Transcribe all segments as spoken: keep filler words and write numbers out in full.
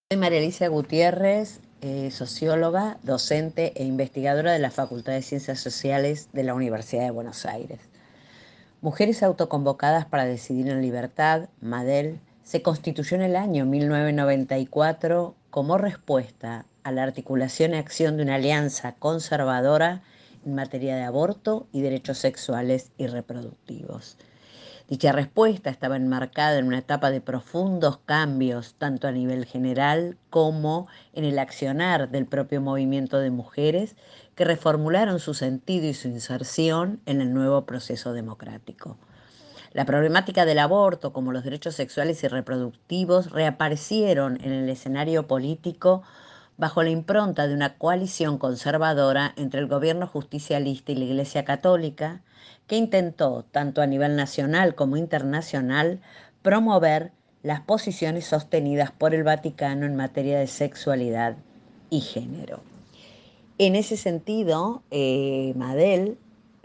Soy María Alicia Gutiérrez, eh, socióloga, docente e investigadora de la Facultad de Ciencias Sociales de la Universidad de Buenos Aires. Mujeres autoconvocadas para decidir en libertad, MADEL, se constituyó en el año mil novecientos noventa y cuatro como respuesta a la articulación y acción de una alianza conservadora en materia de aborto y derechos sexuales y reproductivos. Dicha respuesta estaba enmarcada en una etapa de profundos cambios, tanto a nivel general como en el accionar del propio movimiento de mujeres, que reformularon su sentido y su inserción en el nuevo proceso democrático. La problemática del aborto, como los derechos sexuales y reproductivos, reaparecieron en el escenario político bajo la impronta de una coalición conservadora entre el gobierno justicialista y la Iglesia Católica, que intentó, tanto a nivel nacional como internacional, promover las posiciones sostenidas por el Vaticano en materia de sexualidad y género. En ese sentido, eh, Madel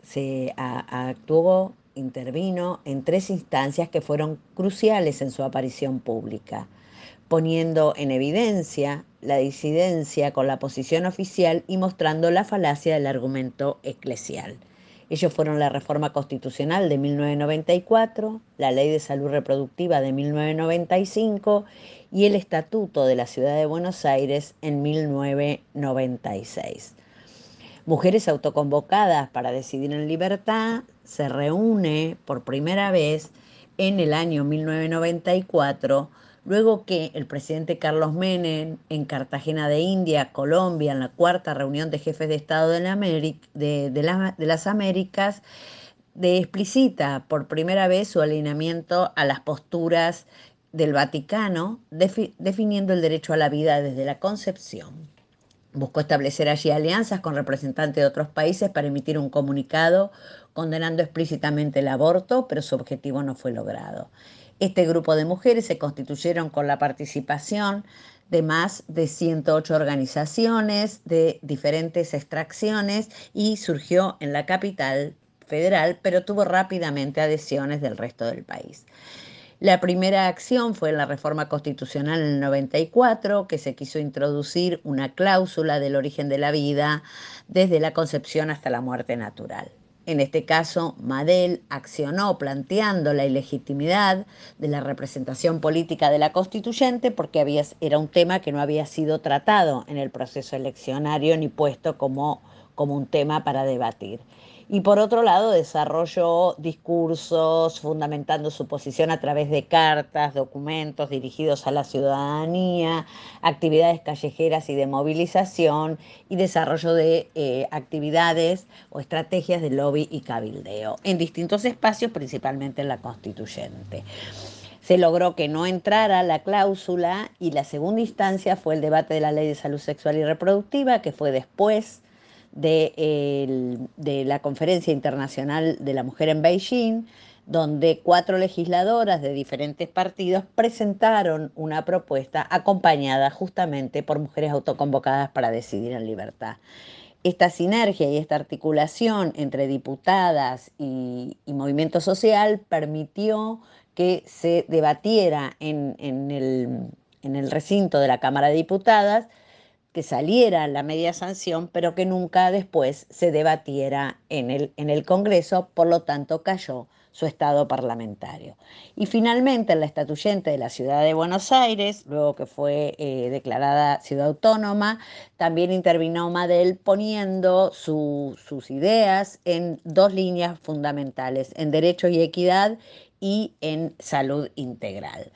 se a, actuó, intervino en tres instancias que fueron cruciales en su aparición pública, poniendo en evidencia la disidencia con la posición oficial y mostrando la falacia del argumento eclesial. Ellos fueron la Reforma Constitucional de mil novecientos noventa y cuatro, la Ley de Salud Reproductiva de mil novecientos noventa y cinco y el Estatuto de la Ciudad de Buenos Aires en mil novecientos noventa y seis. Mujeres autoconvocadas para decidir en libertad se reúne por primera vez en el año mil novecientos noventa y cuatro, luego que el presidente Carlos Menem en Cartagena de India, Colombia, en la cuarta reunión de jefes de Estado de, la América, de, de, la, de las Américas, de explicita por primera vez su alineamiento a las posturas del Vaticano, defi, definiendo el derecho a la vida desde la concepción. Buscó establecer allí alianzas con representantes de otros países para emitir un comunicado condenando explícitamente el aborto, pero su objetivo no fue logrado. Este grupo de mujeres se constituyeron con la participación de más de ciento ocho organizaciones de diferentes extracciones y surgió en la capital federal, pero tuvo rápidamente adhesiones del resto del país. La primera acción fue en la reforma constitucional en el noventa y cuatro, que se quiso introducir una cláusula del origen de la vida desde la concepción hasta la muerte natural. En este caso, Madel accionó planteando la ilegitimidad de la representación política de la constituyente porque había, era un tema que no había sido tratado en el proceso eleccionario ni puesto como, como un tema para debatir. Y por otro lado, desarrolló discursos fundamentando su posición a través de cartas, documentos dirigidos a la ciudadanía, actividades callejeras y de movilización y desarrollo de eh, actividades o estrategias de lobby y cabildeo en distintos espacios, principalmente en la constituyente. Se logró que no entrara la cláusula y la segunda instancia fue el debate de la Ley de Salud Sexual y Reproductiva, que fue después de, el, de la Conferencia Internacional de la Mujer en Beijing, donde cuatro legisladoras de diferentes partidos presentaron una propuesta acompañada justamente por mujeres autoconvocadas para decidir en libertad. Esta sinergia y esta articulación entre diputadas y, y movimiento social permitió que se debatiera en, en, el, en el recinto de la Cámara de Diputadas, que saliera la media sanción, pero que nunca después se debatiera en el, en el Congreso, por lo tanto cayó su estado parlamentario. Y finalmente, en la estatuyente de la Ciudad de Buenos Aires, luego que fue eh, declarada ciudad autónoma, también intervino Madel poniendo su, sus ideas en dos líneas fundamentales, en derecho y equidad y en salud integral.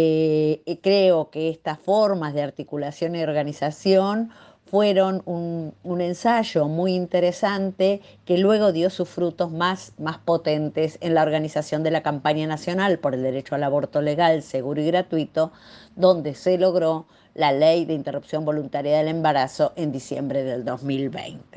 Eh, creo que estas formas de articulación y organización fueron un, un ensayo muy interesante que luego dio sus frutos más, más potentes en la organización de la campaña nacional por el derecho al aborto legal, seguro y gratuito, donde se logró la ley de interrupción voluntaria del embarazo en diciembre del dos mil veinte.